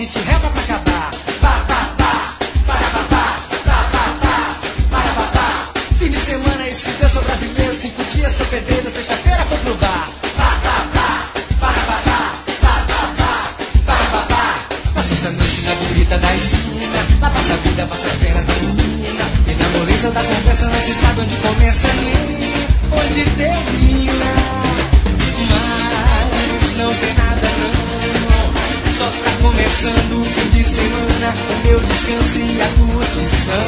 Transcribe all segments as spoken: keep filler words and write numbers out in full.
gente reza pra acabar. Pá, pá, pá, para, pá, pá, pá, pá, pá, para, pá, pá. Fim de semana e se Deus sou brasileiro, cinco dias foi pedreiro, sexta-feira foi pro bar. Pá, pá, pá, para, pá, pá, pá, pá, pá, para, pá, pá. Na sexta-noite na bonita da esquina, lá passa a vida, passa as pernas a menina. E na moleza da conversa não se sabe onde começa nem onde termina. Mas não tem nada não, só tá começando o fim de semana, o meu descanso e a curtição.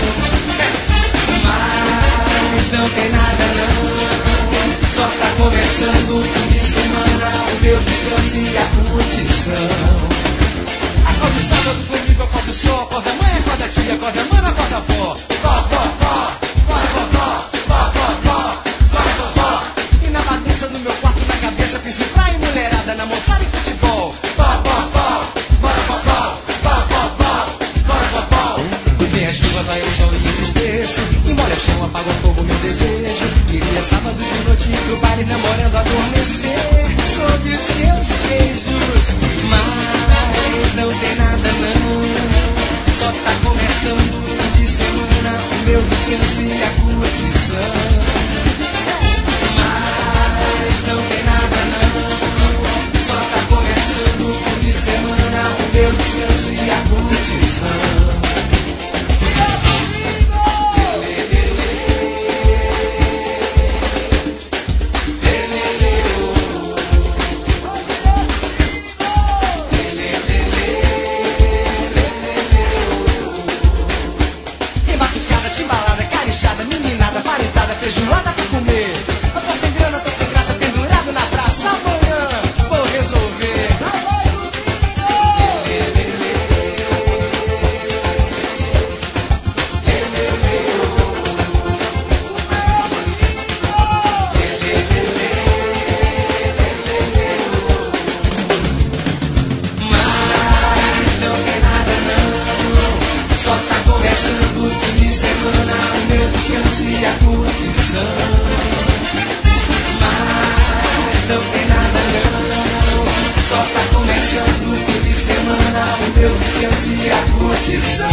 Mas não tem nada não, só tá começando o fim de semana, o meu descanso e a curtição. Acorda o sábado comigo, acorda o sol, acorda a mãe, acorda a tia, acorda a mana, acorda a avó. Vó, vó, vó, bora vovó, vó, vó, vó, bora vovó. E na bagunça do meu quarto, na cabeça, fiz um praia e mulherada, na moçada e futebol. Vó, vó, vó, bora vovó, vó, vó, vó, bora vovó. E vem a chuva, vai o sol e entristeço, e molha a chão, apaga o fogo, meu desejo. Queria sábado de noite ir pro baile, namorando, adormecer sob seus beijos. Mas não tem nada não, só tá começando o fim de semana, o meu descanso e a curtição. Mas não tem nada não, só tá começando o fim de semana, o meu descanso e a curtição. Feijoada pra comer. Eu tô sem grana, tô sem graça, pendurado na praça. Amanhã vou resolver. Mas não tem nada não, só tá começando o fim de semana, o meu descanso e a curtição. Mas não tem nada não, só tá começando o fim de semana, o meu descanso e a curtição.